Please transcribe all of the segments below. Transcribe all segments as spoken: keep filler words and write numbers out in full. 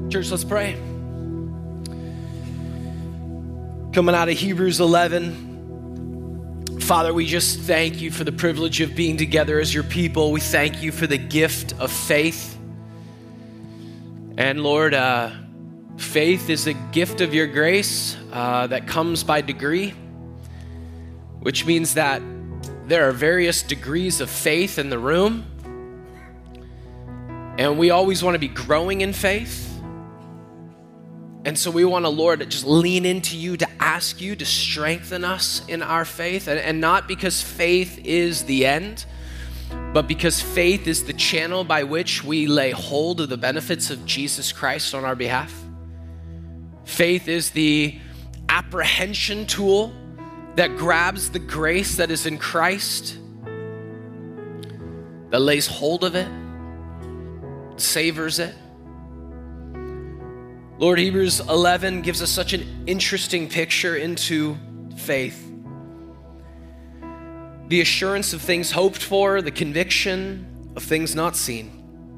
Church, let's pray. Coming out of Hebrews eleven, Father, we just thank you for the privilege of being together as your people. We thank you for the gift of faith. And Lord, uh, faith is a gift of your grace uh, that comes by degree, which means that there are various degrees of faith in the room. And we always want to be growing in faith. And so we want to, Lord, just lean into you to ask you to strengthen us in our faith. And, and not because faith is the end, but because faith is the channel by which we lay hold of the benefits of Jesus Christ on our behalf. Faith is the apprehension tool that grabs the grace that is in Christ, that lays hold of it, savors it. Lord, Hebrews eleven gives us such an interesting picture into faith. The assurance of things hoped for, the conviction of things not seen.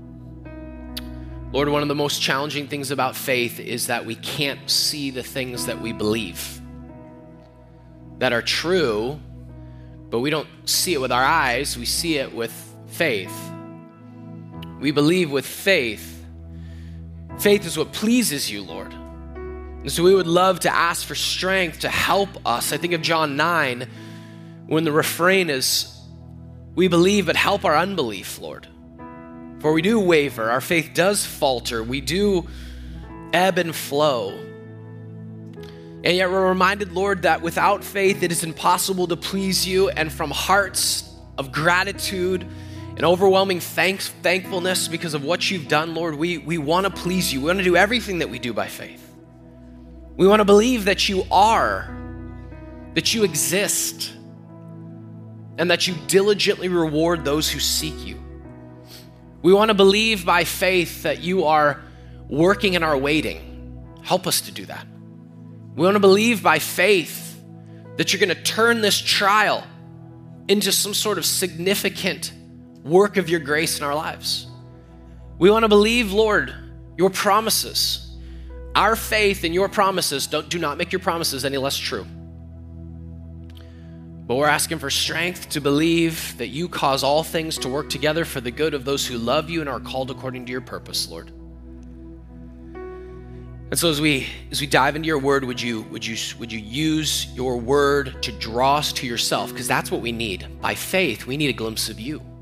Lord, one of the most challenging things about faith is that we can't see the things that we believe that are true, but we don't see it with our eyes, we see it with faith. We believe with faith. Faith is what pleases you, Lord. And so we would love to ask for strength to help us. I think of John nine, when the refrain is, we believe, but help our unbelief, Lord. For we do waver, our faith does falter, we do ebb and flow. And yet we're reminded, Lord, that without faith, it is impossible to please you. And from hearts of gratitude and overwhelming thanks, thankfulness because of what you've done, Lord, we, we want to please you. We want to do everything that we do by faith. We want to believe that you are, that you exist, and that you diligently reward those who seek you. We want to believe by faith that you are working in our waiting. Help us to do that. We want to believe by faith that you're going to turn this trial into some sort of significant work of your grace in our lives. We want to believe, Lord, your promises. Our faith in your promises don't, do not make your promises any less true. But we're asking for strength to believe that you cause all things to work together for the good of those who love you and are called according to your purpose, Lord. And so as we as we dive into your word, would you would you would you use your word to draw us to yourself? Because that's what we need. By faith, we need a glimpse of you.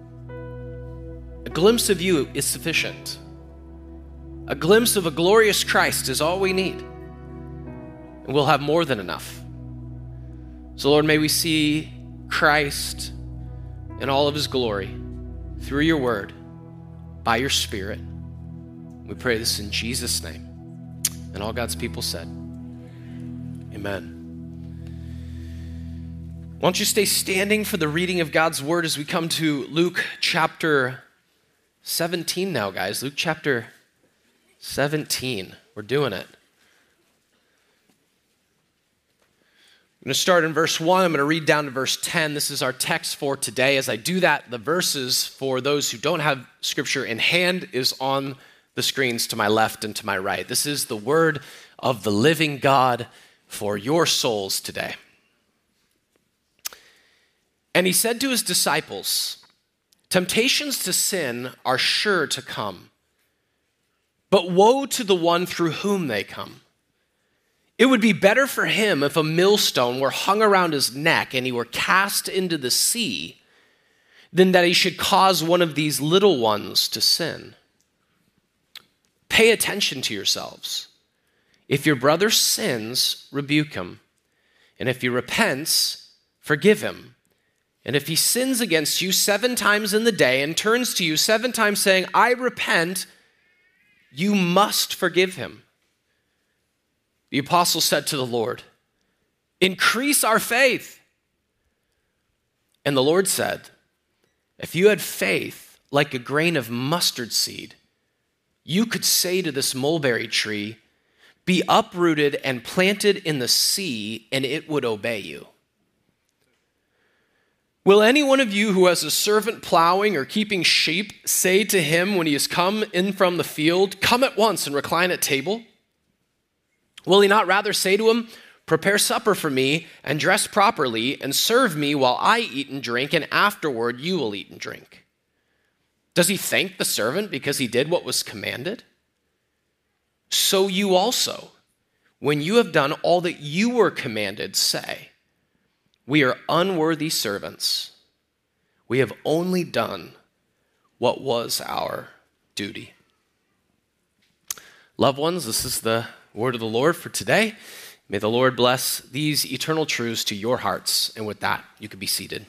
A glimpse of you is sufficient. A glimpse of a glorious Christ is all we need. And we'll have more than enough. So Lord, may we see Christ in all of his glory through your word, by your Spirit. We pray this in Jesus' name. And all God's people said, amen. Why don't you stay standing for the reading of God's word as we come to Luke chapter seventeen now, guys. Luke chapter seventeen. We're doing it. I'm going to start in verse one. I'm going to read down to verse ten. This is our text for today. As I do that, the verses for those who don't have scripture in hand is on the screens to my left and to my right. This is the word of the living God for your souls today. And he said to his disciples, temptations to sin are sure to come, but woe to the one through whom they come. It would be better for him if a millstone were hung around his neck and he were cast into the sea than that he should cause one of these little ones to sin. Pay attention to yourselves. If your brother sins, rebuke him. And if he repents, forgive him. And if he sins against you seven times in the day and turns to you seven times saying, I repent, you must forgive him. The apostle said to the Lord, increase our faith. And the Lord said, if you had faith like a grain of mustard seed, you could say to this mulberry tree, be uprooted and planted in the sea, and it would obey you. Will any one of you who has a servant plowing or keeping sheep say to him when he has come in from the field, come at once and recline at table? Will he not rather say to him, prepare supper for me and dress properly and serve me while I eat and drink, and afterward you will eat and drink? Does he thank the servant because he did what was commanded? So you also, when you have done all that you were commanded, say, we are unworthy servants. We have only done what was our duty. Loved ones, this is the word of the Lord for today. May the Lord bless these eternal truths to your hearts. And with that, you can be seated.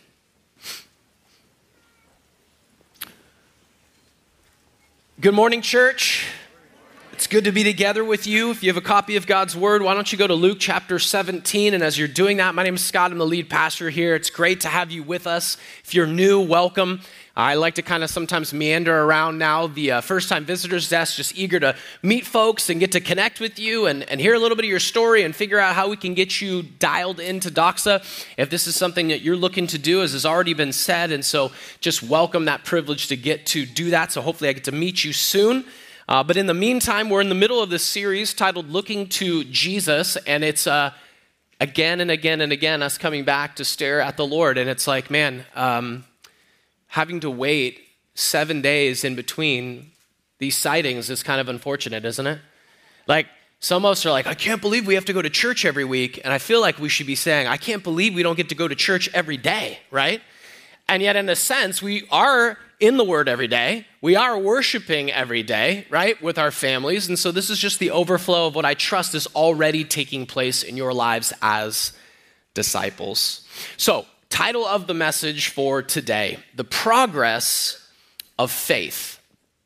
Good morning, church. It's good to be together with you. If you have a copy of God's Word, why don't you go to Luke chapter seventeen? And as you're doing that, my name is Scott. I'm the lead pastor here. It's great to have you with us. If you're new, welcome. I like to kind of sometimes meander around now the uh, first-time visitors desk, just eager to meet folks and get to connect with you and, and hear a little bit of your story and figure out how we can get you dialed into Doxa if this is something that you're looking to do, as has already been said. And so just welcome that privilege to get to do that. So hopefully I get to meet you soon. Uh, but in the meantime, we're in the middle of this series titled Looking to Jesus, and it's uh, again and again and again us coming back to stare at the Lord. And it's like, man, um, having to wait seven days in between these sightings is kind of unfortunate, isn't it? Like, some of us are like, I can't believe we have to go to church every week. And I feel like we should be saying, I can't believe we don't get to go to church every day, right? And yet, in a sense, we are in the Word every day. We are worshiping every day, right, with our families. And so this is just the overflow of what I trust is already taking place in your lives as disciples. So, title of the message for today, The Progress of Faith.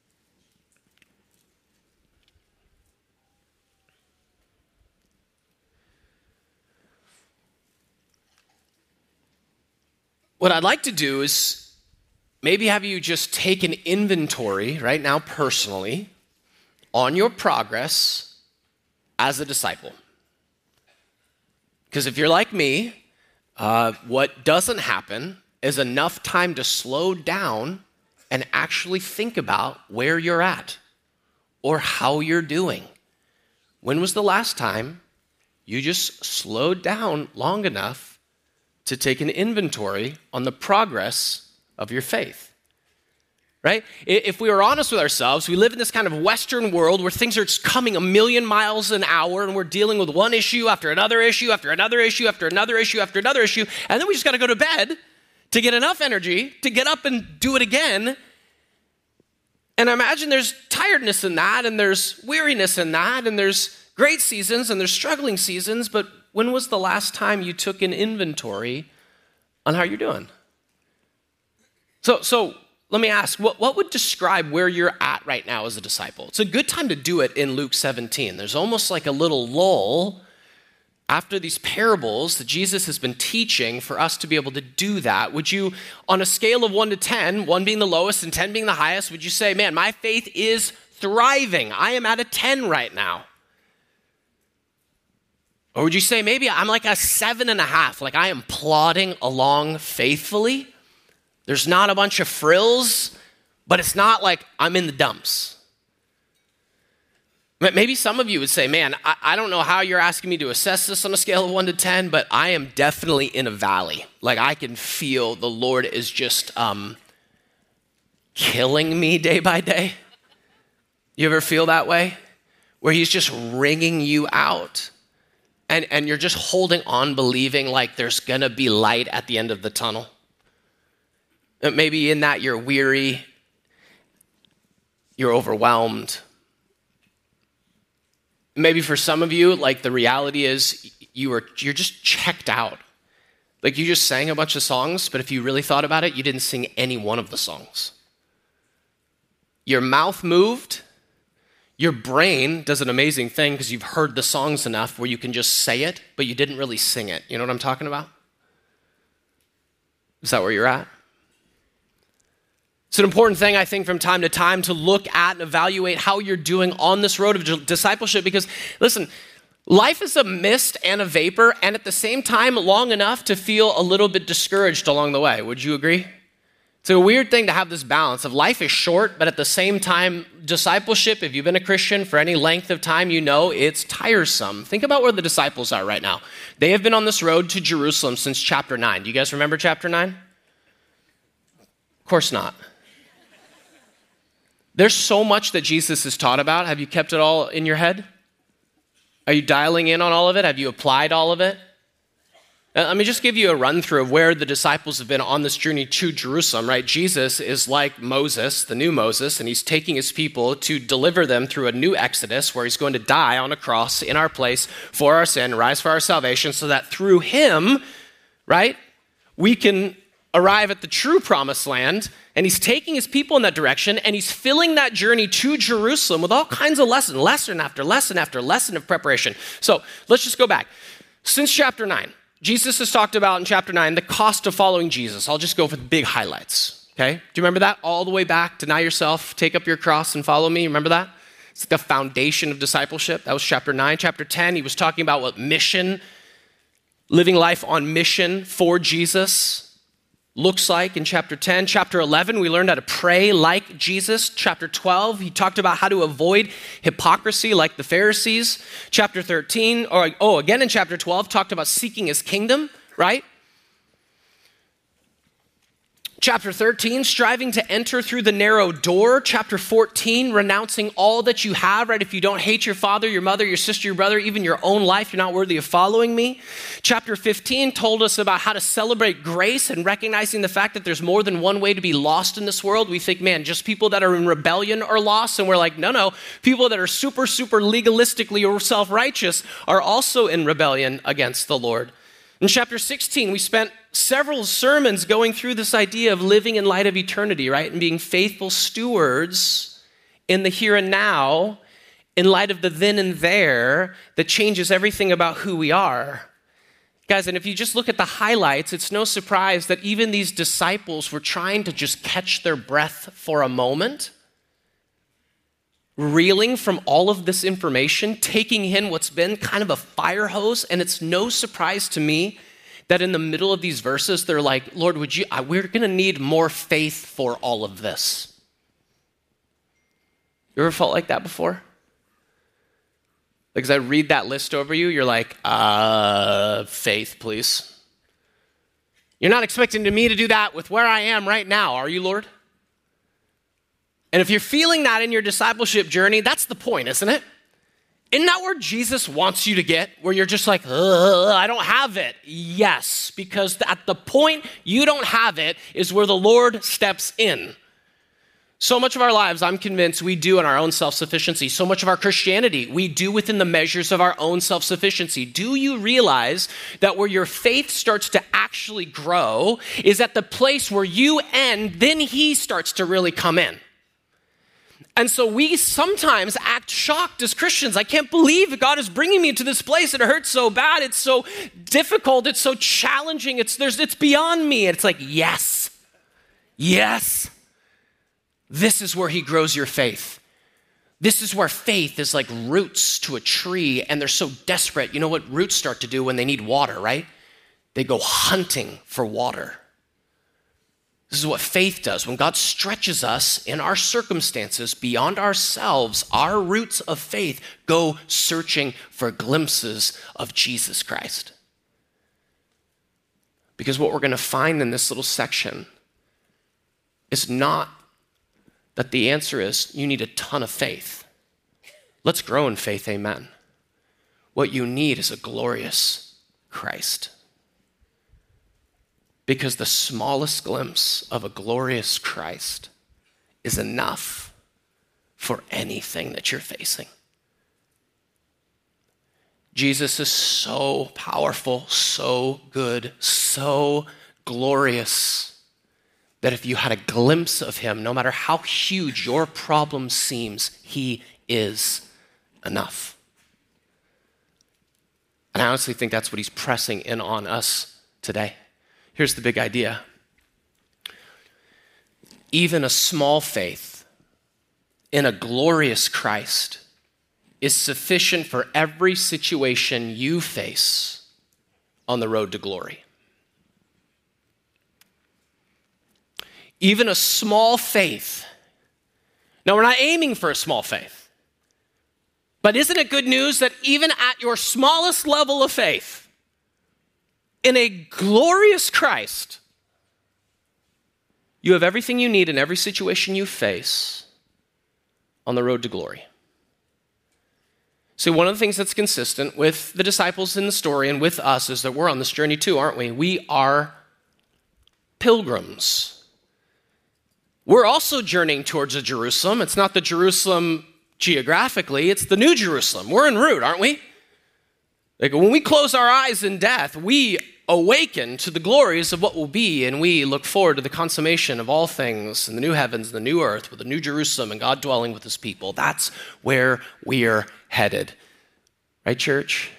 What I'd like to do is maybe have you just take an inventory right now personally on your progress as a disciple. Because if you're like me, uh, what doesn't happen is enough time to slow down and actually think about where you're at or how you're doing. When was the last time you just slowed down long enough to take an inventory on the progress of your faith, right? If we were honest with ourselves, we live in this kind of Western world where things are just coming a million miles an hour and we're dealing with one issue after another issue, after another issue, after another issue, after another issue, and then we just got to go to bed to get enough energy to get up and do it again. And I imagine there's tiredness in that, and there's weariness in that, and there's great seasons and there's struggling seasons, but when was the last time you took an inventory on how you're doing? So, so let me ask, what, what would describe where you're at right now as a disciple? It's a good time to do it in Luke seventeen. There's almost like a little lull after these parables that Jesus has been teaching for us to be able to do that. Would you, on a scale of one to ten, one being the lowest and ten being the highest, would you say, man, my faith is thriving. I am at a ten right now. Or would you say, maybe I'm like a seven and a half, like I am plodding along faithfully. There's not a bunch of frills, but it's not like I'm in the dumps. Maybe some of you would say, man, I, I don't know how you're asking me to assess this on a scale of one to ten, but I am definitely in a valley. Like I can feel the Lord is just um, killing me day by day. You ever feel that way? Where he's just wringing you out. And, and you're just holding on, believing like there's going to be light at the end of the tunnel. Maybe in that you're weary, you're overwhelmed. Maybe for some of you, like the reality is you are, you're just checked out. Like you just sang a bunch of songs, but if you really thought about it, you didn't sing any one of the songs. Your mouth moved. Your brain does an amazing thing because you've heard the songs enough where you can just say it, but you didn't really sing it. You know what I'm talking about? Is that where you're at? It's an important thing, I think, from time to time to look at and evaluate how you're doing on this road of discipleship because, listen, Life is a mist and a vapor, and at the same time, long enough to feel a little bit discouraged along the way. Would you agree? It's a weird thing to have this balance of life is short, but at the same time, discipleship, if you've been a Christian for any length of time, you know it's tiresome. Think about where the disciples are right now. They have been on this road to Jerusalem since chapter nine. Do you guys remember chapter nine? Of course not. There's so much that Jesus has taught about. Have you kept it all in your head? Are you dialing in on all of it? Have you applied all of it? Let me just give you a run through of where the disciples have been on this journey to Jerusalem, right? Jesus is like Moses, the new Moses, and he's taking his people to deliver them through a new Exodus where he's going to die on a cross in our place for our sin, rise for our salvation, so that through him, right, we can arrive at the true promised land. And he's taking his people in that direction, and he's filling that journey to Jerusalem with all kinds of lessons, lesson after lesson after lesson of preparation. So let's just go back. Since chapter nine, Jesus has talked about in chapter nine the cost of following Jesus. I'll just go for the big highlights, okay? Do you remember that? All the way back, deny yourself, take up your cross and follow me. Remember that? It's the foundation of discipleship. That was chapter nine. Chapter ten, he was talking about what mission, living life on mission for Jesus looks like in chapter ten. Chapter eleven, we learned how to pray like Jesus. Chapter twelve, he talked about how to avoid hypocrisy like the Pharisees. Chapter thirteen, or oh, again in chapter twelve, talked about seeking his kingdom, right? Chapter thirteen, striving to enter through the narrow door. Chapter fourteen, renouncing all that you have, right? If you don't hate your father, your mother, your sister, your brother, even your own life, you're not worthy of following me. Chapter fifteen told us about how to celebrate grace and recognizing the fact that there's more than one way to be lost in this world. We think, man, just people that are in rebellion are lost. And we're like, no, no. People that are super, super legalistically or self-righteous are also in rebellion against the Lord. In chapter sixteen, we spent several sermons going through this idea of living in light of eternity, right? And being faithful stewards in the here and now, in light of the then and there that changes everything about who we are. Guys, and if you just look at the highlights, it's no surprise that even these disciples were trying to just catch their breath for a moment, reeling from all of this information, taking in what's been kind of a fire hose. And it's no surprise to me that in the middle of these verses, they're like, Lord, would you, we're going to need more faith for all of this. You ever felt like that before? Like as I read that list over you, you're like, uh, faith, please. You're not expecting me to do that with where I am right now, are you, Lord? And if you're feeling that in your discipleship journey, that's the point, isn't it? Isn't that where Jesus wants you to get? Where you're just like, I don't have it. Yes, because at the point you don't have it is where the Lord steps in. So much of our lives, I'm convinced, we do in our own self-sufficiency. So much of our Christianity, we do within the measures of our own self-sufficiency. Do you realize that where your faith starts to actually grow is at the place where you end, then he starts to really come in? And so we sometimes act shocked as Christians. I can't believe God is bringing me to this place. It hurts so bad. It's so difficult. It's so challenging. It's, there's, it's beyond me. And it's like, yes, yes. This is where he grows your faith. This is where faith is like roots to a tree, and they're so desperate. You know what roots start to do when they need water, right? They go hunting for water. This is what faith does. When God stretches us in our circumstances beyond ourselves, our roots of faith go searching for glimpses of Jesus Christ. Because what we're going to find in this little section is not that the answer is you need a ton of faith. Let's grow in faith, amen. What you need is a glorious Christ. Because the smallest glimpse of a glorious Christ is enough for anything that you're facing. Jesus is so powerful, so good, so glorious that if you had a glimpse of him, no matter how huge your problem seems, he is enough. And I honestly think that's what he's pressing in on us today. Here's the big idea. Even a small faith in a glorious Christ is sufficient for every situation you face on the road to glory. Even a small faith. Now, we're not aiming for a small faith. But isn't it good news that even at your smallest level of faith, in a glorious Christ, you have everything you need in every situation you face on the road to glory. So one of the things that's consistent with the disciples in the story and with us is that we're on this journey too, aren't we? We are pilgrims. We're also journeying towards a Jerusalem. It's not the Jerusalem geographically, it's the new Jerusalem. We're en route, aren't we? Like when we close our eyes in death, we awaken to the glories of what will be, and we look forward to the consummation of all things in the new heavens, the new earth, with the new Jerusalem and God dwelling with his people. That's where we're headed. Right, church?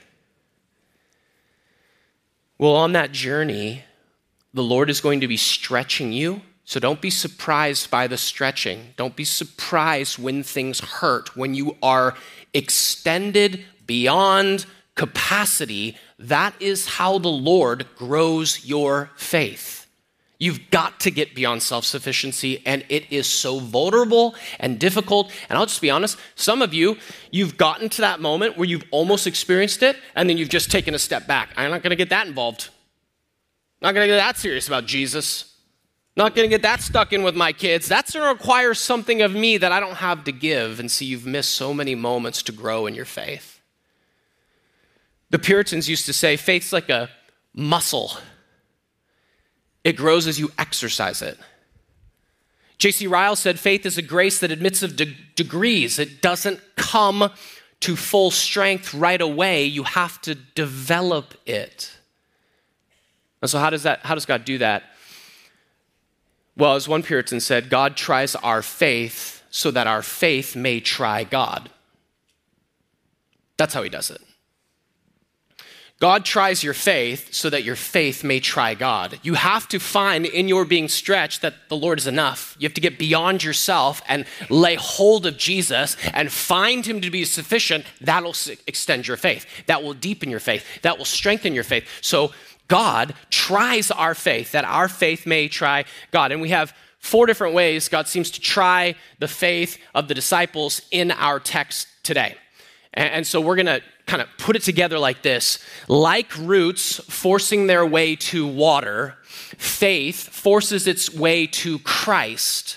Well, on that journey, the Lord is going to be stretching you. So don't be surprised by the stretching. Don't be surprised when things hurt, when you are extended beyond capacity. That is how the Lord grows your faith. You've got to get beyond self-sufficiency, and it is so vulnerable and difficult. And I'll just be honest, some of you, you've gotten to that moment where you've almost experienced it, and then you've just taken a step back. I'm not going to get that involved. I'm not going to get that serious about Jesus. Not going to get that stuck in with my kids. That's going to require something of me that I don't have to give. And see, you've missed so many moments to grow in your faith. The Puritans used to say, faith's like a muscle. It grows as you exercise it. J C Ryle said, faith is a grace that admits of de- degrees. It doesn't come to full strength right away. You have to develop it. And so how does that? How does God do that? Well, as one Puritan said, God tries our faith so that our faith may try God. That's how he does it. God tries your faith so that your faith may try God. You have to find in your being stretched that the Lord is enough. You have to get beyond yourself and lay hold of Jesus and find him to be sufficient. That'll extend your faith. That will deepen your faith. That will strengthen your faith. So God tries our faith, that our faith may try God. And we have four different ways God seems to try the faith of the disciples in our text today. And so we're going to kind of put it together like this. Like roots forcing their way to water, faith forces its way to Christ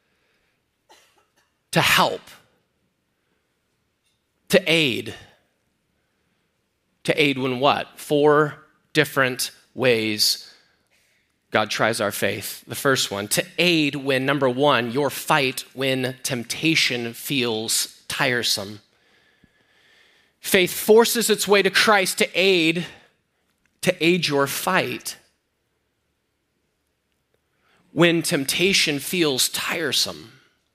to help, to aid. To aid when what? Four different ways God tries our faith. The first one, to aid when, number one, your fight when temptation feels tiresome. Faith forces its way to Christ to aid, to aid your fight when temptation feels tiresome.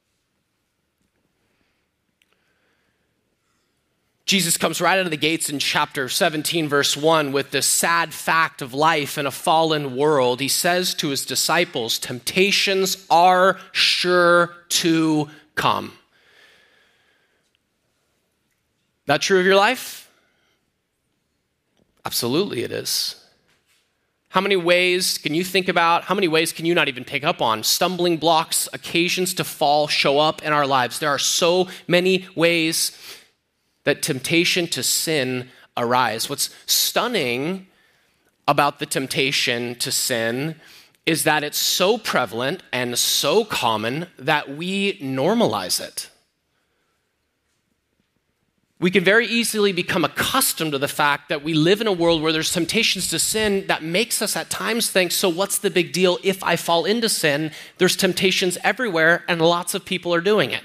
Jesus comes right out of the gates in chapter seventeen, verse one, with the sad fact of life in a fallen world. He says to his disciples, temptations are sure to come. That true of your life? Absolutely it is. How many ways can you think about, how many ways can you not even pick up on? Stumbling blocks, occasions to fall show up in our lives. There are so many ways that temptation to sin arise. What's stunning about the temptation to sin is that it's so prevalent and so common that we normalize it. We can very easily become accustomed to the fact that we live in a world where there's temptations to sin that makes us at times think, so what's the big deal if I fall into sin? There's temptations everywhere and lots of people are doing it.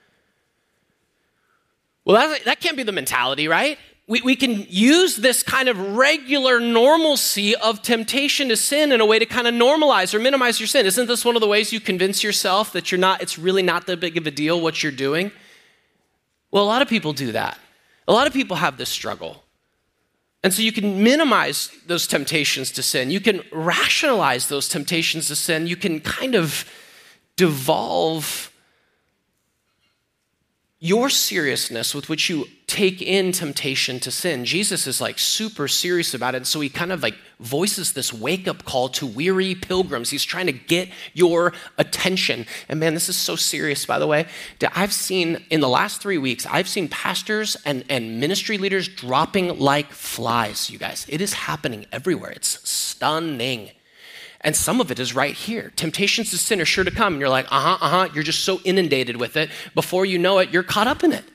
Well, that, that can't be the mentality, right? We, we can use this kind of regular normalcy of temptation to sin in a way to kind of normalize or minimize your sin. Isn't this one of the ways you convince yourself that you're not, it's really not that big of a deal what you're doing? Well, a lot of people do that. A lot of people have this struggle. And so you can minimize those temptations to sin. You can rationalize those temptations to sin. You can kind of devolve your seriousness with which you take in temptation to sin. Jesus is like super serious about it. And so he kind of like voices this wake-up call to weary pilgrims. He's trying to get your attention. And man, this is so serious, by the way. I've seen, in the last three weeks, I've seen pastors and, and ministry leaders dropping like flies, you guys. It is happening everywhere. It's stunning. And some of it is right here. Temptations to sin are sure to come. And you're like, uh-huh, uh-huh. You're just so inundated with it. Before you know it, you're caught up in it.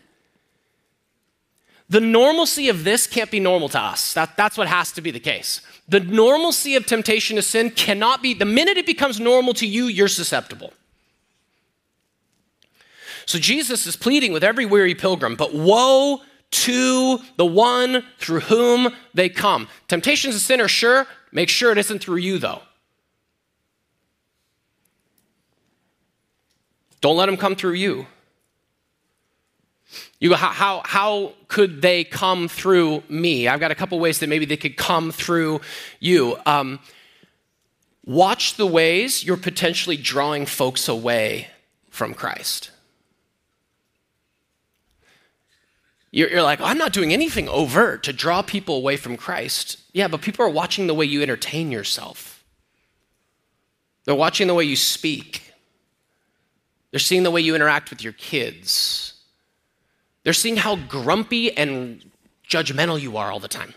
The normalcy of this can't be normal to us. That, that's what has to be the case. The normalcy of temptation to sin cannot be, the minute it becomes normal to you, you're susceptible. So Jesus is pleading with every weary pilgrim, but woe to the one through whom they come. Temptations to sin are sure. Make sure it isn't through you, though. Don't let them come through you. You go, how, how, how could they come through me? I've got a couple ways that maybe they could come through you. Um, watch the ways you're potentially drawing folks away from Christ. You're, you're like, oh, I'm not doing anything overt to draw people away from Christ. Yeah, but people are watching the way you entertain yourself. They're watching the way you speak. They're seeing the way you interact with your kids. They're seeing how grumpy and judgmental you are all the time.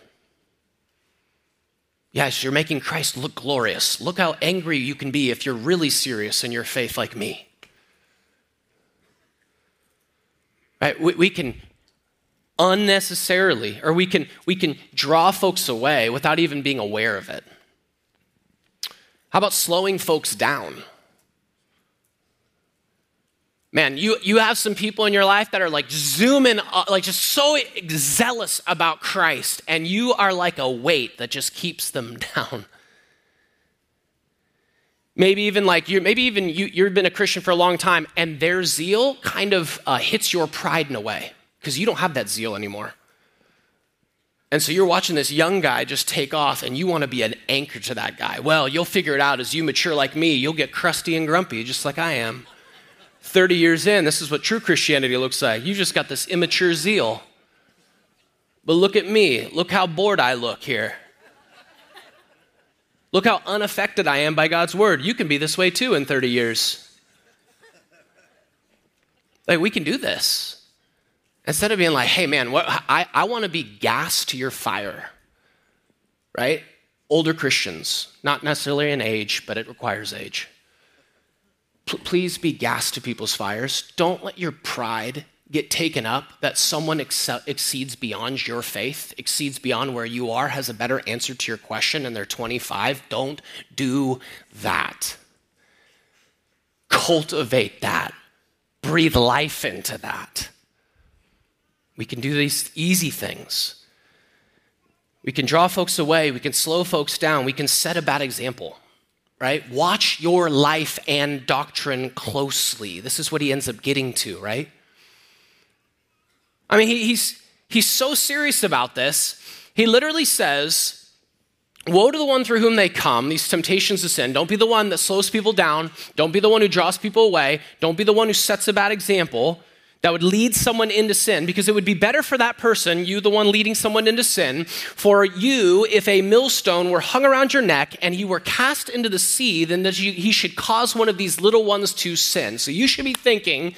Yes, you're making Christ look glorious. Look how angry you can be if you're really serious in your faith like me. Right? We, we can unnecessarily, or we can, we can draw folks away without even being aware of it. How about slowing folks down? Man, you, you have some people in your life that are like zooming, up, like just so zealous about Christ, and you are like a weight that just keeps them down. Maybe even like you, maybe even you, you've been a Christian for a long time, and their zeal kind of uh, hits your pride in a way because you don't have that zeal anymore. And so you're watching this young guy just take off, and you want to be an anchor to that guy. Well, you'll figure it out as you mature like me. You'll get crusty and grumpy, just like I am. thirty years in, this is what true Christianity looks like. You just got this immature zeal. But look at me. Look how bored I look here. Look how unaffected I am by God's word. You can be this way too in thirty years. Like, we can do this. Instead of being like, hey man, what, I, I want to be gas to your fire, right? Older Christians, not necessarily an age, but it requires age. P- please be gas to people's fires. Don't let your pride get taken up that someone ex- exceeds beyond your faith, exceeds beyond where you are, has a better answer to your question, and they're twenty-five. Don't do that. Cultivate that. Breathe life into that. We can do these easy things. We can draw folks away. We can slow folks down. We can set a bad example. Right? Watch your life and doctrine closely. This is what he ends up getting to, right? I mean, he, he's, he's so serious about this. He literally says, woe to the one through whom they come, these temptations to sin. Don't be the one that slows people down. Don't be the one who draws people away. Don't be the one who sets a bad example that would lead someone into sin, because it would be better for that person, you the one leading someone into sin, for you if a millstone were hung around your neck and he were cast into the sea, then that you, he should cause one of these little ones to sin. So you should be thinking,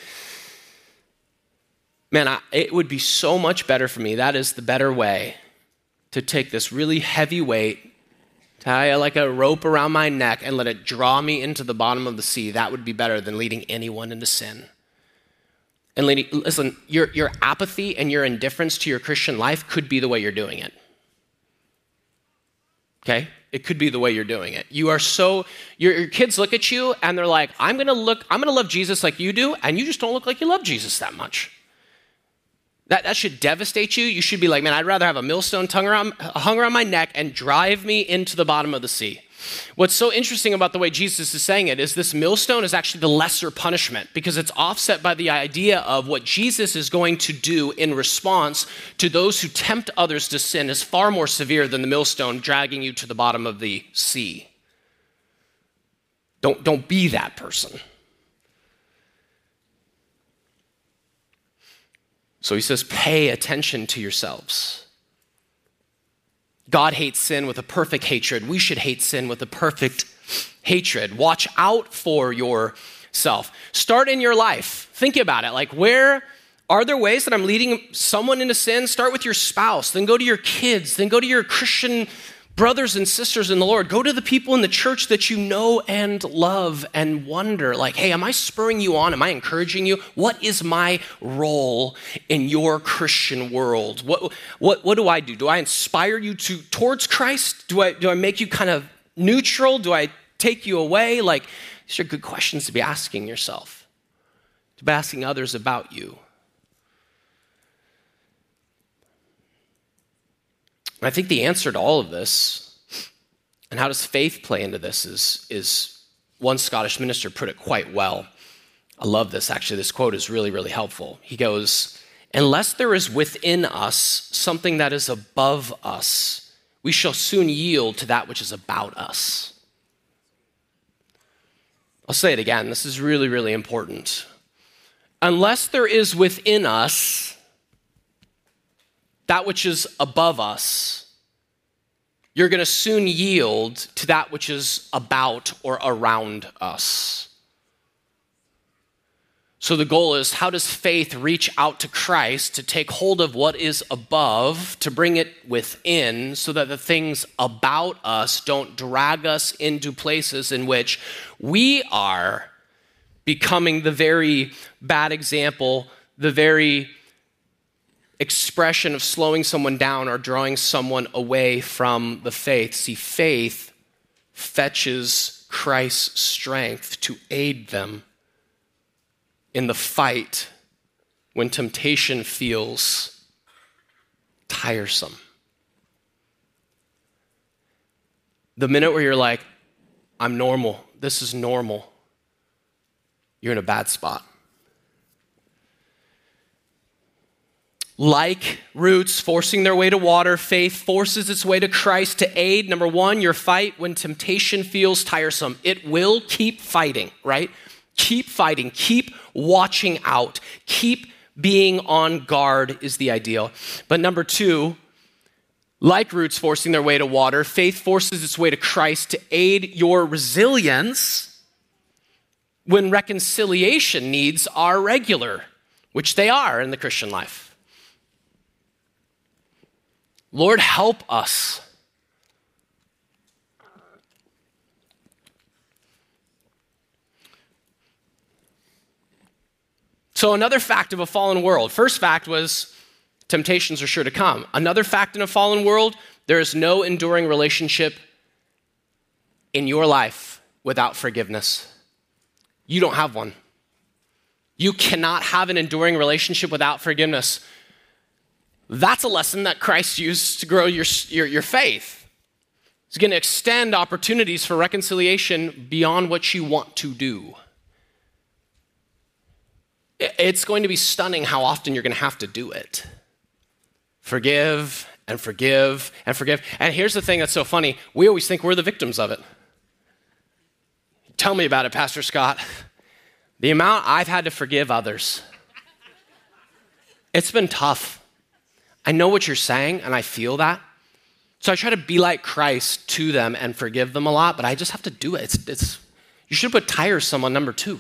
man, I, it would be so much better for me. That is the better way to take this really heavy weight, tie like a rope around my neck and let it draw me into the bottom of the sea. That would be better than leading anyone into sin. And lady, listen, your, your apathy and your indifference to your Christian life could be the way you're doing it. Okay? It could be the way you're doing it. You are so, your, your kids look at you and they're like, I'm going to look, I'm going to love Jesus like you do, and you just don't look like you love Jesus that much. That, that should devastate you. You should be like, man, I'd rather have a millstone hung around, hung around my neck and drive me into the bottom of the sea. What's so interesting about the way Jesus is saying it is this millstone is actually the lesser punishment, because it's offset by the idea of what Jesus is going to do in response to those who tempt others to sin is far more severe than the millstone dragging you to the bottom of the sea. Don't, don't be that person. So he says, pay attention to yourselves. God hates sin with a perfect hatred. We should hate sin with a perfect hatred. Watch out for yourself. Start in your life. Think about it. Like, where are there ways that I'm leading someone into sin? Start with your spouse, then go to your kids, then go to your Christian brothers and sisters in the Lord. Go to the people in the church that you know and love and wonder, like, hey, am I spurring you on? Am I encouraging you? What is my role in your Christian world? What what what do I do? Do I inspire you to towards Christ? Do I do I make you kind of neutral? Do I take you away? Like, these are good questions to be asking yourself, to be asking others about you. And I think the answer to all of this, and how does faith play into this, is, is one Scottish minister put it quite well. I love this, actually. This quote is really, really helpful. He goes, unless there is within us something that is above us, we shall soon yield to that which is about us. I'll say it again. This is really, really important. Unless there is within us that which is above us, you're going to soon yield to that which is about or around us. So the goal is, how does faith reach out to Christ to take hold of what is above, to bring it within, so that the things about us don't drag us into places in which we are becoming the very bad example, the very expression of slowing someone down or drawing someone away from the faith. See, faith fetches Christ's strength to aid them in the fight when temptation feels tiresome. The minute where you're like, I'm normal, this is normal, you're in a bad spot. Like roots forcing their way to water, faith forces its way to Christ to aid, number one, your fight when temptation feels tiresome. It will keep fighting, right? Keep fighting, keep watching out, keep being on guard is the ideal. But number two, like roots forcing their way to water, faith forces its way to Christ to aid your resilience when reconciliation needs are regular, which they are in the Christian life. Lord, help us. So another fact of a fallen world. First fact was temptations are sure to come. Another fact in a fallen world, there is no enduring relationship in your life without forgiveness. You don't have one. You cannot have an enduring relationship without forgiveness. That's a lesson that Christ used to grow your, your, your faith. He's going to extend opportunities for reconciliation beyond what you want to do. It's going to be stunning how often you're going to have to do it. Forgive and forgive and forgive. And here's the thing that's so funny. We always think we're the victims of it. Tell me about it, Pastor Scott. The amount I've had to forgive others. It's been tough. I know what you're saying, and I feel that. So I try to be like Christ to them and forgive them a lot, but I just have to do it. It's, it's, you should put tiresome on number two.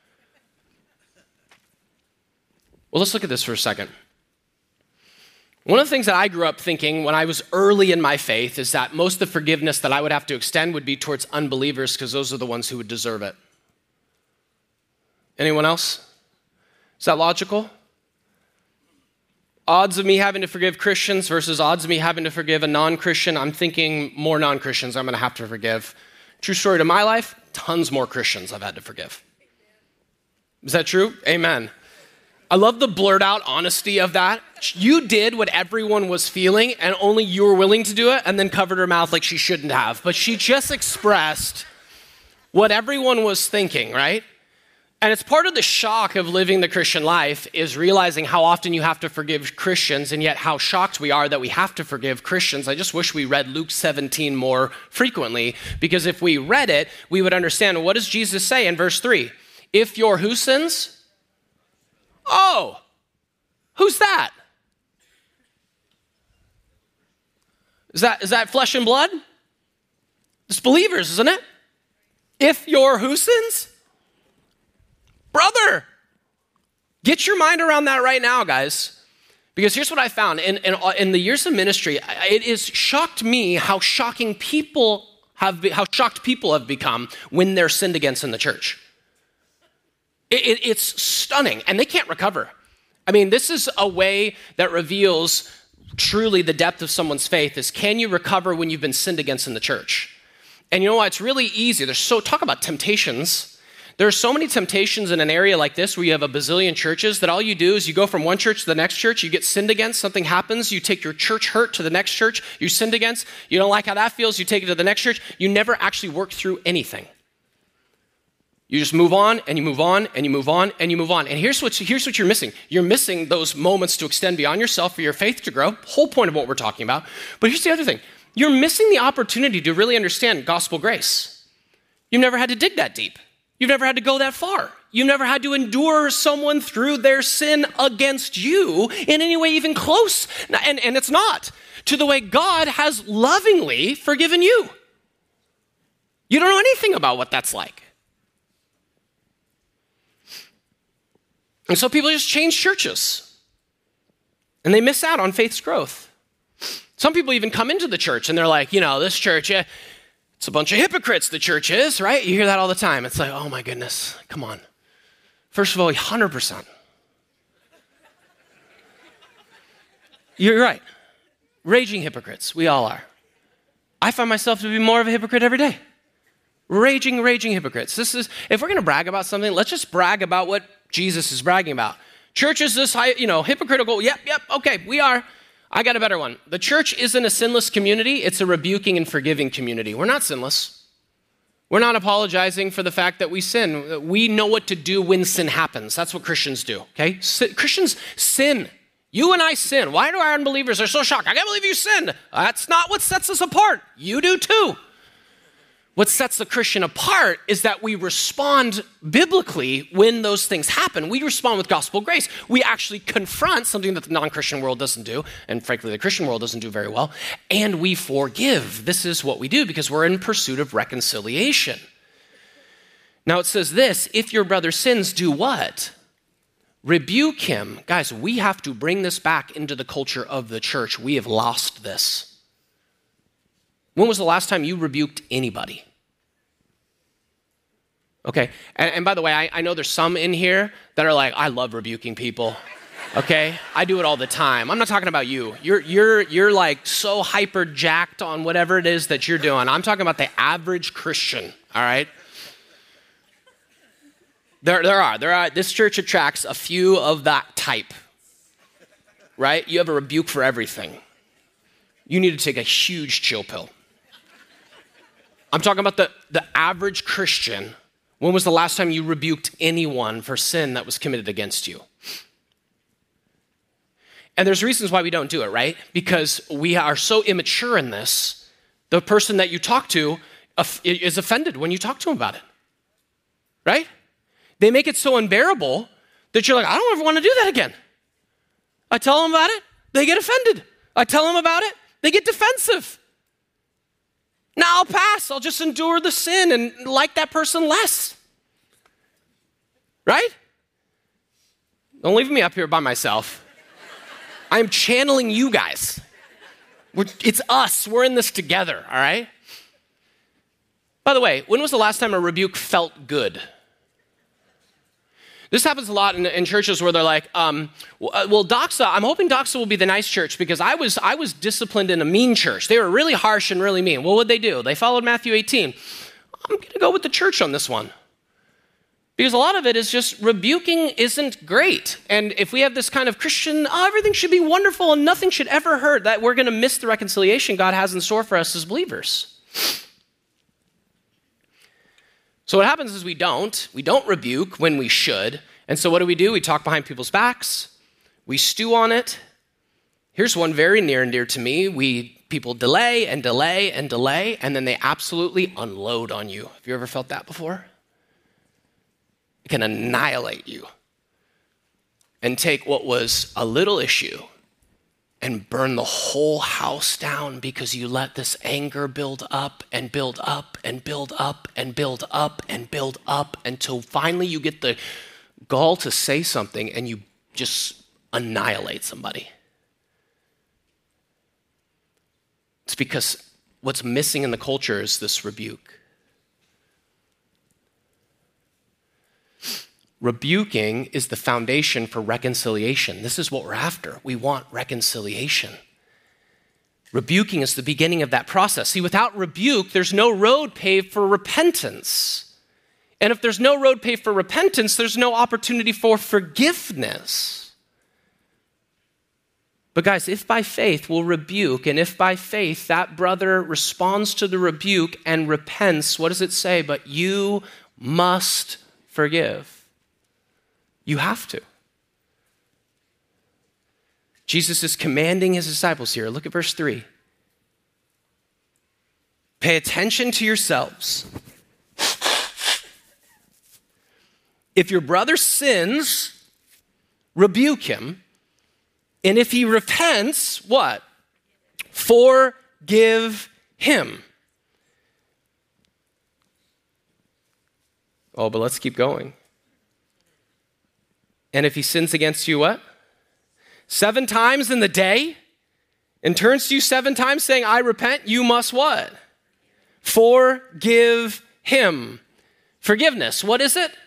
Well, let's look at this for a second. One of the things that I grew up thinking when I was early in my faith is that most of the forgiveness that I would have to extend would be towards unbelievers because those are the ones who would deserve it. Anyone else? Is that logical? Odds of me having to forgive Christians versus odds of me having to forgive a non-Christian, I'm thinking more non-Christians I'm going to have to forgive. True story to my life, tons more Christians I've had to forgive. Is that true? Amen. I love the blurred out honesty of that. You did what everyone was feeling and only you were willing to do it, and then covered her mouth like she shouldn't have. But she just expressed what everyone was thinking, right? And it's part of the shock of living the Christian life is realizing how often you have to forgive Christians, and yet how shocked we are that we have to forgive Christians. I just wish we read Luke seventeen more frequently, because if we read it, we would understand, what does Jesus say in verse three? If your who sins? Oh, Who's that? Is that, is that flesh and blood? It's believers, isn't it? If you're who sins? Brother. Get your mind around that right now, guys. Because here's what I found. In, in, in the years of ministry, it has shocked me how shocking people have, how shocked people have become when they're sinned against in the church. It, it, it's stunning, and they can't recover. I mean, this is a way that reveals truly the depth of someone's faith is, can you recover when you've been sinned against in the church? And you know what? It's really easy. There's so, talk about temptations. There are so many temptations in an area like this where you have a bazillion churches that all you do is you go from one church to the next church, you get sinned against, something happens, you take your church hurt to the next church, you sinned against, you don't like how that feels, you take it to the next church. You never actually work through anything. You just move on and you move on and you move on and you move on. And here's what, here's what you're missing. You're missing those moments to extend beyond yourself for your faith to grow. Whole point of what we're talking about. But here's the other thing. You're missing the opportunity to really understand gospel grace. You've never had to dig that deep. You've never had to go that far. You've never had to endure someone through their sin against you in any way even close. And, and it's not to the way God has lovingly forgiven you. You don't know anything about what that's like. And so people just change churches and they miss out on faith's growth. Some people even come into the church and they're like, you know, this church, yeah, it's a bunch of hypocrites, the church is, right? You hear that all the time. It's like, oh my goodness, come on. First of all, one hundred percent. You're right. Raging hypocrites, we all are. I find myself to be more of a hypocrite every day. Raging, raging hypocrites. This is, if we're going to brag about something, let's just brag about what Jesus is bragging about. Church is this, high, you know, hypocritical. Yep, yep, okay, we are. I got a better one. The church isn't a sinless community. It's a rebuking and forgiving community. We're not sinless. We're not apologizing for the fact that we sin. We know what to do when sin happens. That's what Christians do, okay? Si- Christians sin. You and I sin. Why do our unbelievers are so shocked? I can't believe you sinned. That's not what sets us apart. You do too. What sets the Christian apart is that we respond biblically when those things happen. We respond with gospel grace. We actually confront something that the non-Christian world doesn't do, and frankly, the Christian world doesn't do very well, and we forgive. This is what we do because we're in pursuit of reconciliation. Now it says this, if your brother sins, do what? Rebuke him. Guys, we have to bring this back into the culture of the church. We have lost this. When was the last time you rebuked anybody? Okay, and, and by the way, I, I know there's some in here that are like, I love rebuking people. Okay, I do it all the time. I'm not talking about you. You're you're you're like so hyper jacked on whatever it is that you're doing. I'm talking about the average Christian. All right. There there are there are. This church attracts a few of that type. Right? You have a rebuke for everything. You need to take a huge chill pill. I'm talking about the, the average Christian. When was the last time you rebuked anyone for sin that was committed against you? And there's reasons why we don't do it, right? Because we are so immature in this. The person that you talk to is offended when you talk to them about it, right? They make it so unbearable that you're like, I don't ever want to do that again. I tell them about it, they get offended. I tell them about it, they get defensive. Now I'll pass. I'll just endure the sin and like that person less. Right? Don't leave me up here by myself. I'm channeling you guys. We're, it's us. We're in this together, all right? By the way, when was the last time a rebuke felt good? This happens a lot in, in churches where they're like, um, well, Doxa, I'm hoping Doxa will be the nice church because I was I was disciplined in a mean church. They were really harsh and really mean. Well, what'd they do? They followed Matthew eighteen. I'm going to go with the church on this one. Because a lot of it is just rebuking isn't great. And if we have this kind of Christian, oh, everything should be wonderful and nothing should ever hurt, that we're going to miss the reconciliation God has in store for us as believers. So what happens is we don't. We don't rebuke when we should. And so what do we do? We talk behind people's backs. We stew on it. Here's one very near and dear to me. We people delay and delay and delay, and then they absolutely unload on you. Have you ever felt that before? It can annihilate you. and take what was a little issue and burn the whole house down because you let this anger build up and build up and build up and build up and build up until finally you get the gall to say something and you just annihilate somebody. It's because what's missing in the culture is this rebuke. Rebuking is the foundation for reconciliation. This is what we're after. We want reconciliation. Rebuking is the beginning of that process. See, without rebuke, there's no road paved for repentance. And if there's no road paved for repentance, there's no opportunity for forgiveness. But guys, if by faith we'll rebuke, and if by faith that brother responds to the rebuke and repents, what does it say? But you must forgive. You have to. Jesus is commanding his disciples here. Look at verse three. Pay attention to yourselves. If your brother sins, rebuke him. And if he repents, what? Forgive him. Oh, but let's keep going. And if he sins against you, what? Seven times in the day, and turns to you seven times saying, I repent, you must what? Forgive him. Forgiveness, what is it?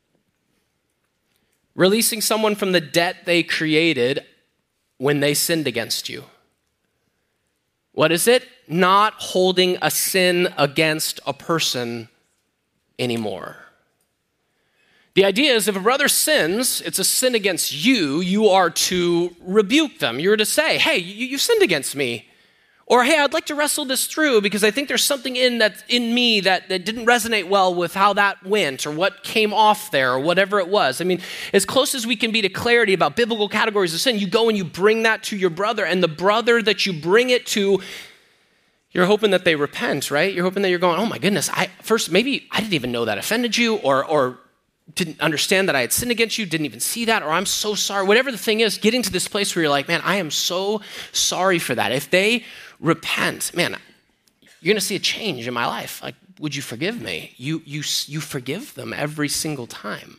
Releasing someone from the debt they created when they sinned against you. What is it? Not holding a sin against a person anymore. The idea is if a brother sins, it's a sin against you, you are to rebuke them. You're to say, hey, you, you sinned against me. Or, hey, I'd like to wrestle this through because I think there's something in that in me that, that didn't resonate well with how that went or what came off there or whatever it was. I mean, as close as we can be to clarity about biblical categories of sin, you go and you bring that to your brother, and the brother that you bring it to, you're hoping that they repent, right? You're hoping that you're going, oh my goodness, I first, maybe I didn't even know that offended you, or or didn't understand that I had sinned against you, didn't even see that, or I'm so sorry. Whatever the thing is, getting to this place where you're like, man, I am so sorry for that. If they repent, man, you're going to see a change in my life. Like, would you forgive me? You, you, you forgive them every single time.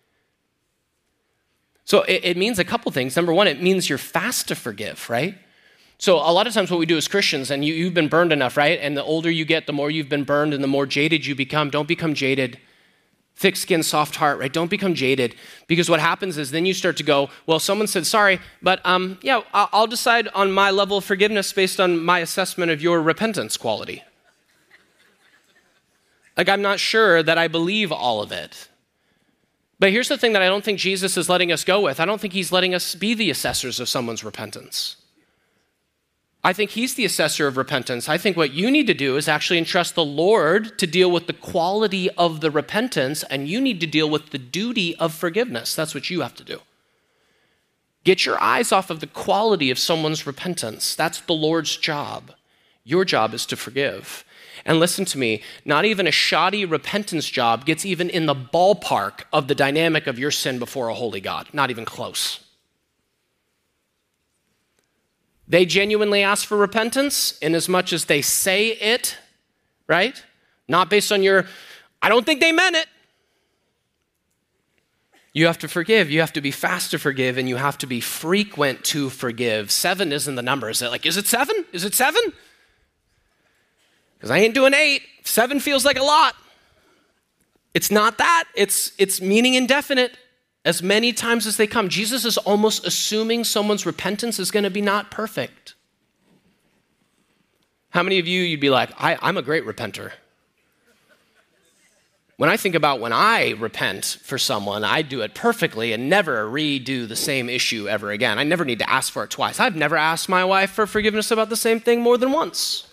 So it, it means a couple things. Number one, it means you're fast to forgive, right? So a lot of times what we do as Christians, and you, you've been burned enough, right? And the older you get, the more you've been burned and the more jaded you become. Don't become jaded. Thick skin, soft heart, right? Don't become jaded, because what happens is then you start to go, well, someone said sorry, but um, yeah, I'll decide on my level of forgiveness based on my assessment of your repentance quality. Like, I'm not sure that I believe all of it. But here's the thing that I don't think Jesus is letting us go with. I don't think he's letting us be the assessors of someone's repentance. I think he's the assessor of repentance. I think what you need to do is actually entrust the Lord to deal with the quality of the repentance, and you need to deal with the duty of forgiveness. That's what you have to do. Get your eyes off of the quality of someone's repentance. That's the Lord's job. Your job is to forgive. And listen to me, not even a shoddy repentance job gets even in the ballpark of the dynamic of your sin before a holy God. Not even close. They genuinely ask for repentance in as much as they say it, right? Not based on your, I don't think they meant it. You have to forgive. You have to be fast to forgive, and you have to be frequent to forgive. Seven isn't the number. Is it like, is it seven? Is it seven? Because I ain't doing eight. Seven feels like a lot. It's not that. It's, it's meaning indefinite. As many times as they come, Jesus is almost assuming someone's repentance is going to be not perfect. How many of you, you'd be like, I, I'm a great repenter. When I think about when I repent for someone, I do it perfectly and never redo the same issue ever again. I never need to ask for it twice. I've never asked my wife for forgiveness about the same thing more than once.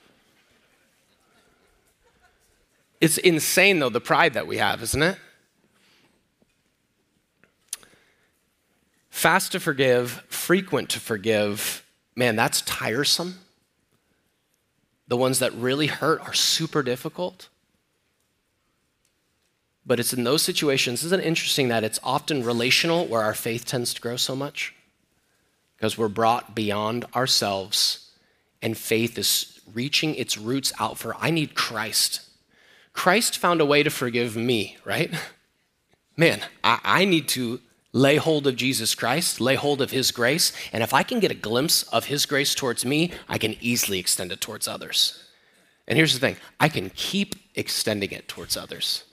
It's insane, though, the pride that we have, isn't it? Fast to forgive, frequent to forgive, man, that's tiresome. The ones that really hurt are super difficult. But it's in those situations, isn't it interesting that it's often relational where our faith tends to grow so much? Because we're brought beyond ourselves and faith is reaching its roots out for, I need Christ. Christ found a way to forgive me, right? Man, I, I need to lay hold of Jesus Christ, lay hold of his grace, and if I can get a glimpse of his grace towards me, I can easily extend it towards others. And here's the thing, I can keep extending it towards others.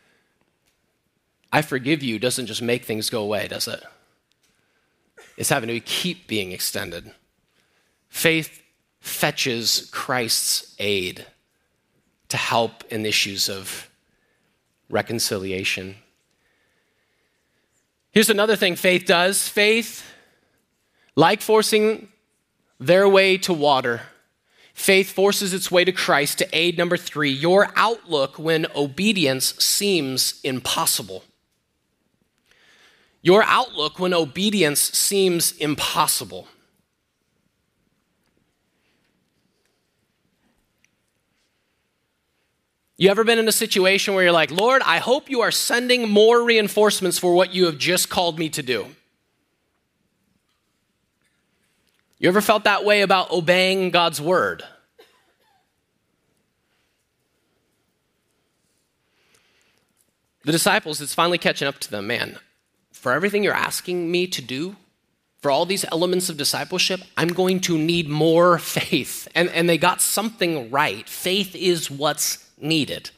I forgive you doesn't just make things go away, does it? It's having to keep being extended. Faith fetches Christ's aid to help in issues of reconciliation. Here's another thing faith does. Faith, like forcing their way to water, faith forces its way to Christ to aid number three, your outlook when obedience seems impossible. Your outlook when obedience seems impossible. You ever been in a situation where you're like, Lord, I hope you are sending more reinforcements for what you have just called me to do? You ever felt that way about obeying God's word? The disciples, it's finally catching up to them. Man, for everything you're asking me to do, for all these elements of discipleship, I'm going to need more faith. And, and they got something right. Faith is what's needed.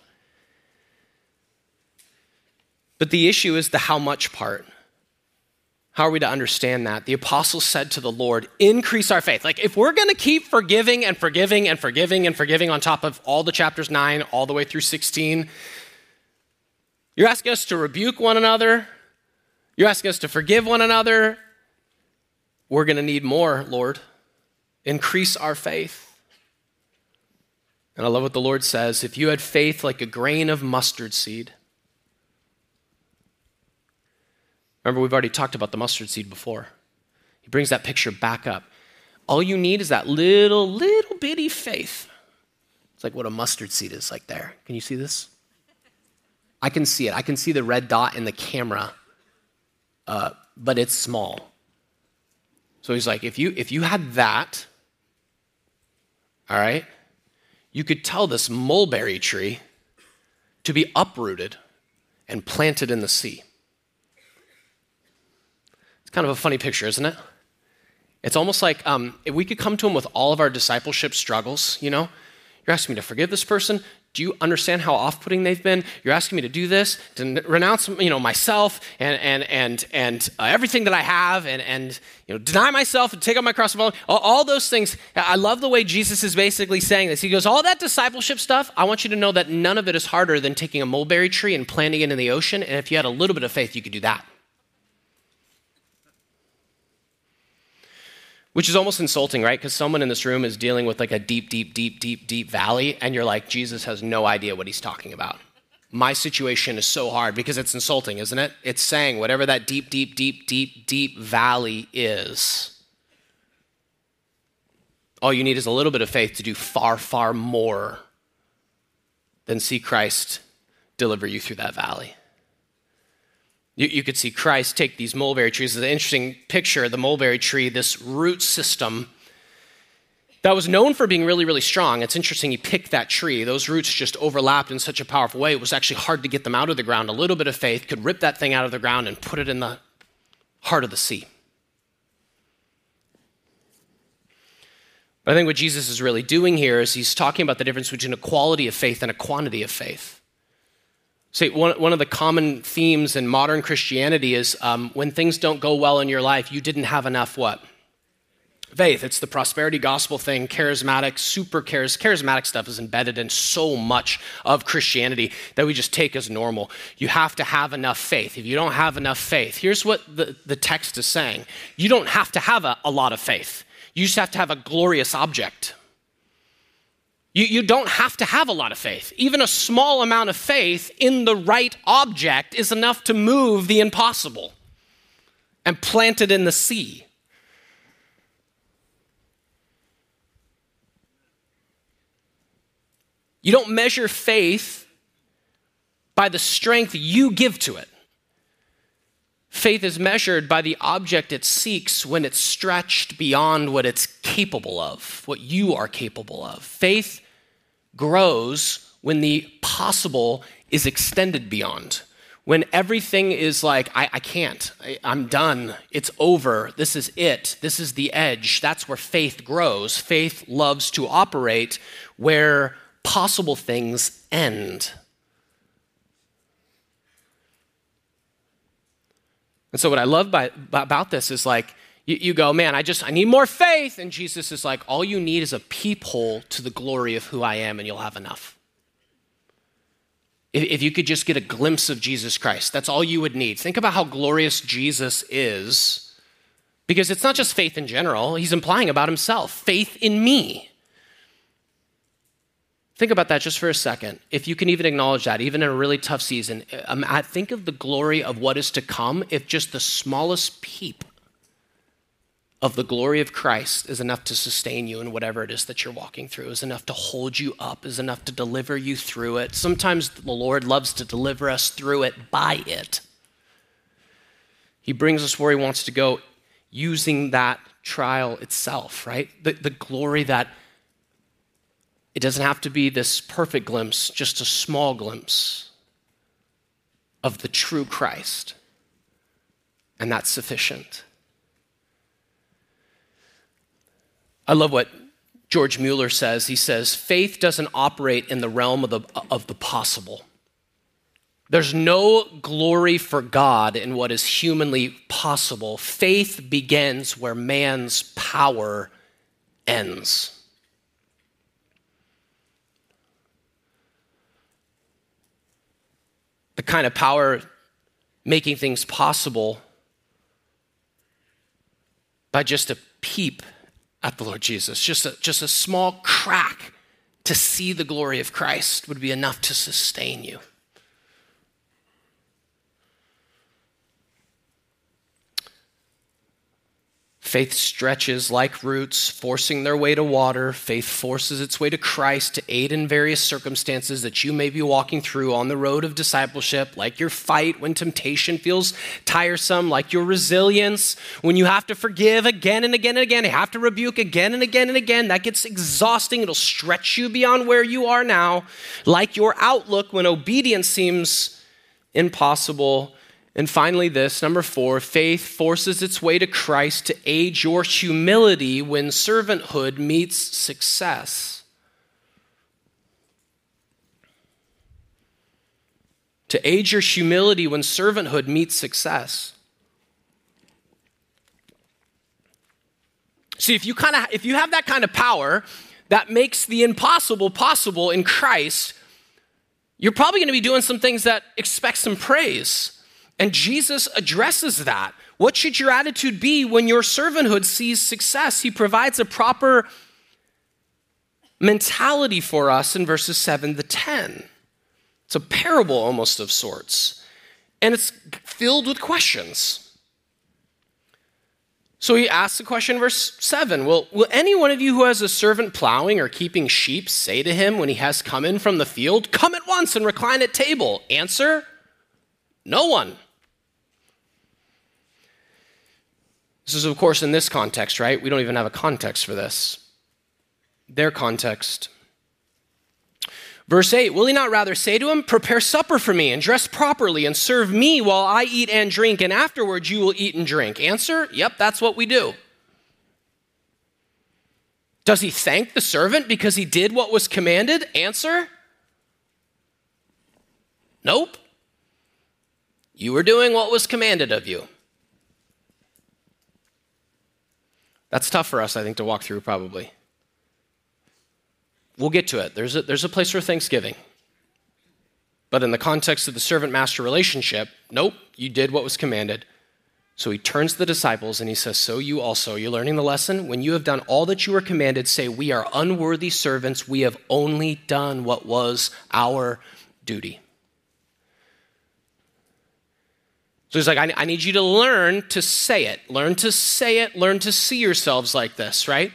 But the issue is the how much part. How are we to understand that? The apostles said to the Lord, increase our faith. Like if we're going to keep forgiving and forgiving and forgiving and forgiving on top of all the chapters nine all the way through sixteen, you're asking us to rebuke one another. You're asking us to forgive one another. We're going to need more, Lord. Increase our faith. And I love what the Lord says. If you had faith like a grain of mustard seed. Remember, we've already talked about the mustard seed before. He brings that picture back up. All you need is that little, little bitty faith. It's like what a mustard seed is like there. Can you see this? I can see it. I can see the red dot in the camera, uh, but it's small. So he's like, if you if you had that, all right, you could tell this mulberry tree to be uprooted and planted in the sea. It's kind of a funny picture, isn't it? It's almost like um, if we could come to him with all of our discipleship struggles, you know? You're asking me to forgive this person. Do you understand how off-putting they've been? You're asking me to do this, to renounce, you know, myself and and and and uh, everything that I have, and and you know, deny myself and take up my cross and follow. All, all those things. I love the way Jesus is basically saying this. He goes, all that discipleship stuff. I want you to know that none of it is harder than taking a mulberry tree and planting it in the ocean. And if you had a little bit of faith, you could do that. Which is almost insulting, right? Because someone in this room is dealing with like a deep, deep, deep, deep, deep valley, and you're like, Jesus has no idea what he's talking about. My situation is so hard because it's insulting, isn't it? It's saying whatever that deep, deep, deep, deep, deep valley is, all you need is a little bit of faith to do far, far more than see Christ deliver you through that valley. You, you could see Christ take these mulberry trees. It's an interesting picture of the mulberry tree, this root system that was known for being really, really strong. It's interesting, he picked that tree. Those roots just overlapped in such a powerful way. It was actually hard to get them out of the ground. A little bit of faith could rip that thing out of the ground and put it in the heart of the sea. But I think what Jesus is really doing here is he's talking about the difference between a quality of faith and a quantity of faith. See, one, one of the common themes in modern Christianity is um, when things don't go well in your life, you didn't have enough what? Faith. It's the prosperity gospel thing, charismatic, super charis- charismatic stuff is embedded in so much of Christianity that we just take as normal. You have to have enough faith. If you don't have enough faith, here's what the, the text is saying. You don't have to have a, a lot of faith. You just have to have a glorious object. You, you don't have to have a lot of faith. Even a small amount of faith in the right object is enough to move the impossible and plant it in the sea. You don't measure faith by the strength you give to it. Faith is measured by the object it seeks when it's stretched beyond what it's capable of, what you are capable of. Faith grows when the possible is extended beyond. When everything is like, I, I can't, I, I'm done, it's over, this is it, this is the edge. That's where faith grows. Faith loves to operate where possible things end. And so what I love by, about this is like, you, you go, man, I just, I need more faith. And Jesus is like, all you need is a peephole to the glory of who I am and you'll have enough. If, if you could just get a glimpse of Jesus Christ, that's all you would need. Think about how glorious Jesus is, because it's not just faith in general. He's implying about himself, faith in me. Think about that just for a second. If you can even acknowledge that, even in a really tough season, um, I think of the glory of what is to come if just the smallest peep of the glory of Christ is enough to sustain you in whatever it is that you're walking through, is enough to hold you up, is enough to deliver you through it. Sometimes the Lord loves to deliver us through it by it. He brings us where he wants to go using that trial itself, right? The, the glory that it doesn't have to be this perfect glimpse, just a small glimpse of the true Christ. And that's sufficient. I love what George Mueller says. He says, faith doesn't operate in the realm of the, of the possible. There's no glory for God in what is humanly possible. Faith begins where man's power ends. The kind of power making things possible by just a peep at the Lord Jesus, just a, just a small crack to see the glory of Christ would be enough to sustain you. Faith stretches like roots, forcing their way to water. Faith forces its way to Christ to aid in various circumstances that you may be walking through on the road of discipleship, like your fight when temptation feels tiresome, like your resilience when you have to forgive again and again and again, you have to rebuke again and again and again. That gets exhausting. It'll stretch you beyond where you are now, like your outlook when obedience seems impossible. And finally this, number four, faith forces its way to Christ to aid your humility when servanthood meets success. To aid your humility when servanthood meets success. See, if you kind of if you have that kind of power that makes the impossible possible in Christ, you're probably going to be doing some things that expect some praise. And Jesus addresses that. What should your attitude be when your servanthood sees success? He provides a proper mentality for us in verses seven to ten. It's a parable almost of sorts. And it's filled with questions. So he asks the question in verse seven, will, will any one of you who has a servant plowing or keeping sheep say to him when he has come in from the field, come at once and recline at table? Answer, no one. This is, of course, in this context, right? We don't even have a context for this. Their context. Verse eight, will he not rather say to him, prepare supper for me and dress properly and serve me while I eat and drink, and afterwards you will eat and drink? Answer, yep, that's what we do. Does he thank the servant because he did what was commanded? Answer, nope. You were doing what was commanded of you. That's tough for us, I think, to walk through probably. We'll get to it. There's a, there's a place for thanksgiving. But in the context of the servant-master relationship, nope, you did what was commanded. So he turns to the disciples and he says, so you also, you're learning the lesson? When you have done all that you were commanded, say, we are unworthy servants. We have only done what was our duty. So he's like, I, I need you to learn to say it. Learn to say it. Learn to see yourselves like this, right?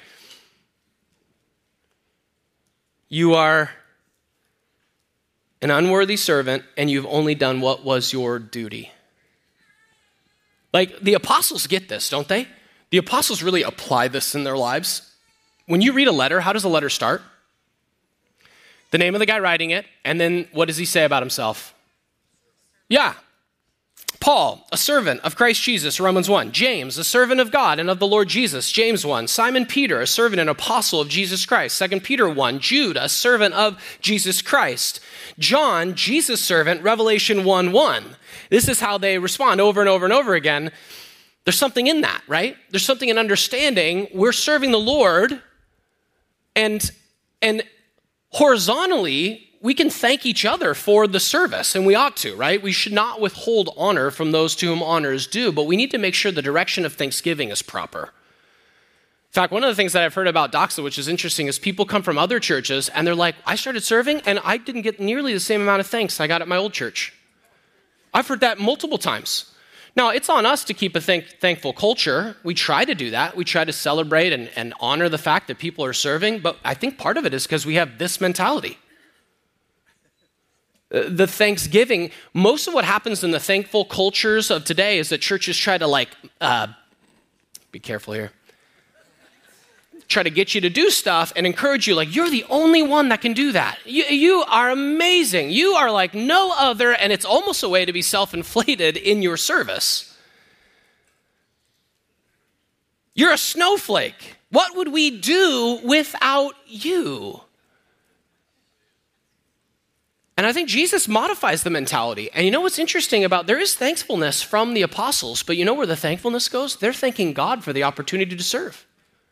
an unworthy servant, and you've only done what was your duty. Like, the apostles get this, don't they? The apostles really apply this in their lives. When you read a letter, how does a letter start? The name of the guy writing it, and then what does he say about himself? Yeah. Paul, a servant of Christ Jesus, Romans one. James, a servant of God and of the Lord Jesus, James one. Simon Peter, a servant and apostle of Jesus Christ, Second Peter one. Jude, a servant of Jesus Christ. John, Jesus' servant, Revelation one one. This is how they respond over and over and over again. There's something in that, right? There's something in understanding we're serving the Lord, and, and horizontally, we can thank each other for the service, and we ought to, right? We should not withhold honor from those to whom honor is due, but we need to make sure the direction of thanksgiving is proper. In fact, one of the things that I've heard about Doxa, which is interesting, is people come from other churches, and they're like, I started serving, and I didn't get nearly the same amount of thanks I got at my old church. I've heard that multiple times. Now, it's on us to keep a thank- thankful culture. We try to do that. We try to celebrate and, and honor the fact that people are serving, but I think part of it is because we have this mentality. The Thanksgiving, most of what happens in the thankful cultures of today is that churches try to like, uh, be careful here, try to get you to do stuff and encourage you like, you're the only one that can do that. You, you are amazing. You are like no other, and it's almost a way to be self-inflated in your service. You're a snowflake. What would we do without you? And I think Jesus modifies the mentality. And you know what's interesting about, there is thankfulness from the apostles, but you know where the thankfulness goes? They're thanking God for the opportunity to serve.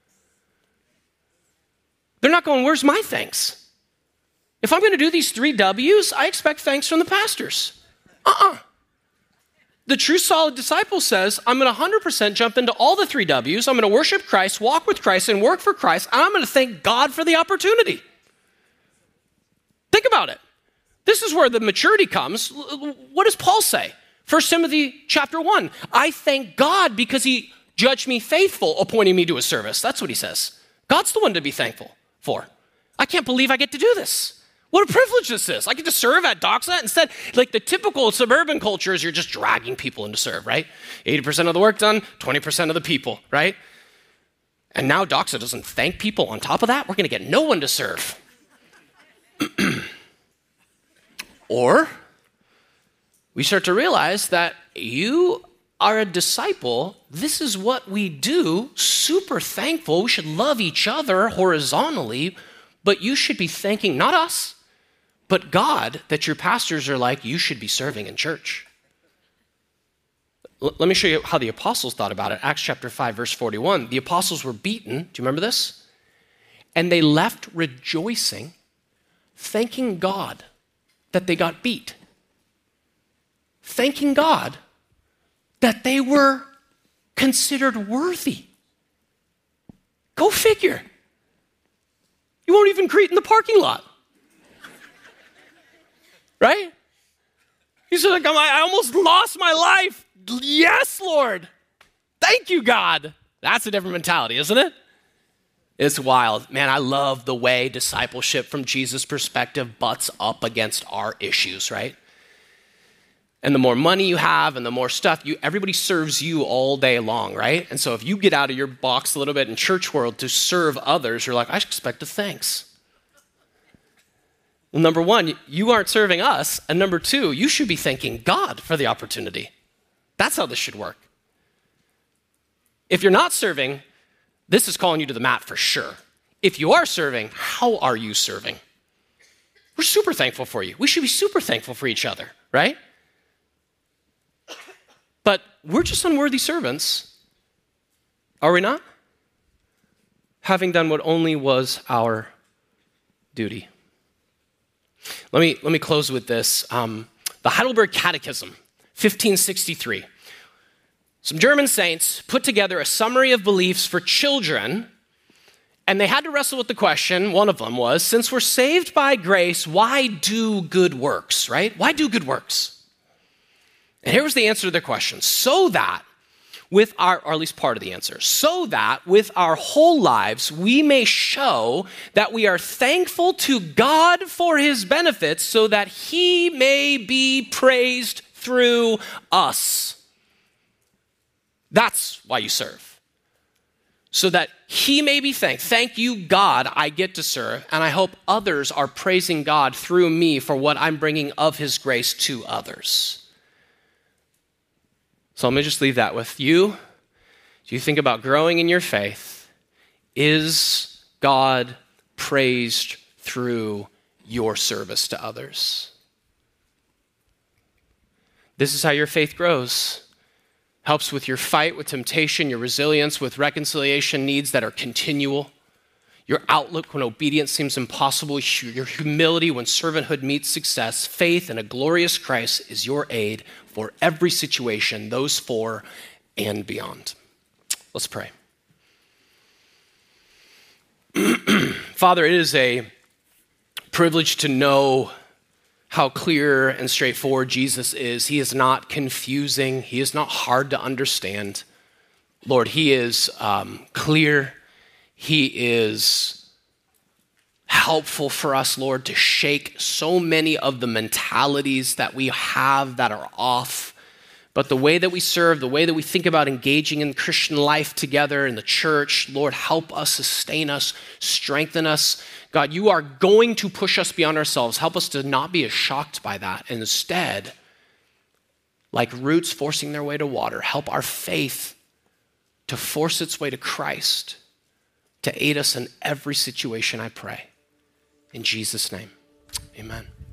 They're not going, where's my thanks? If I'm going to do these three W's, I expect thanks from the pastors. Uh-uh. The true solid disciple says, I'm going to one hundred percent jump into all the three W's. I'm going to worship Christ, walk with Christ, and work for Christ. And I'm going to thank God for the opportunity. Think about it. This is where the maturity comes. What does Paul say? First Timothy chapter one. I thank God because he judged me faithful, appointing me to his service. That's what he says. God's the one to be thankful for. I can't believe I get to do this. What a privilege this is. I get to serve at Doxa. Instead, like the typical suburban culture is you're just dragging people in to serve, right? eighty percent of the work done, twenty percent of the people, right? And now Doxa doesn't thank people on top of that. We're going to get no one to serve. Or we start to realize that you are a disciple. This is what we do. Super thankful. We should love each other horizontally, but you should be thanking not us, but God that your pastors are like, you should be serving in church. L- let me show you how the apostles thought about it. Acts chapter five, verse forty-one. The apostles were beaten. Do you remember this? And they left rejoicing, thanking God that they got beat. Thanking God that they were considered worthy. Go figure. You won't even greet in the parking lot. Right? He's like, I almost lost my life. Yes, Lord. Thank you, God. That's a different mentality, isn't it? It's wild. Man, I love the way discipleship from Jesus' perspective butts up against our issues, right? And the more money you have and the more stuff, you everybody serves you all day long, right? And so if you get out of your box a little bit in church world to serve others, you're like, I expect a thanks. Well, number one, you aren't serving us. And number two, you should be thanking God for the opportunity. That's how this should work. If you're not serving, this is calling you to the mat for sure. If you are serving, how are you serving? We're super thankful for you. We should be super thankful for each other, right? But we're just unworthy servants, are we not? Having done what only was our duty. Let me, let me close with this. Um, the Heidelberg Catechism, fifteen sixty-three. Some German saints put together a summary of beliefs for children, and they had to wrestle with the question, one of them was, since we're saved by grace, why do good works, right? Why do good works? And here was the answer to their question. So that with our, or at least part of the answer, so that with our whole lives we may show that we are thankful to God for his benefits so that he may be praised through us. That's why you serve. So that he may be thanked. Thank you, God, I get to serve, and I hope others are praising God through me for what I'm bringing of his grace to others. So let me just leave that with you. As you think about growing in your faith, is God praised through your service to others? This is how your faith grows. Helps with your fight with temptation, your resilience with reconciliation needs that are continual, your outlook when obedience seems impossible, your humility when servanthood meets success. Faith in a glorious Christ is your aid for every situation, those four and beyond. Let's pray. Father, it is a privilege to know how clear and straightforward Jesus is. He is not confusing. He is not hard to understand. Lord, he is um, clear. He is helpful for us, Lord, to shake so many of the mentalities that we have that are off. But the way that we serve, the way that we think about engaging in Christian life together in the church, Lord, help us, sustain us, strengthen us. God, you are going to push us beyond ourselves. Help us to not be as shocked by that. And instead, like roots forcing their way to water, help our faith to force its way to Christ, to aid us in every situation, I pray. In Jesus' name, amen.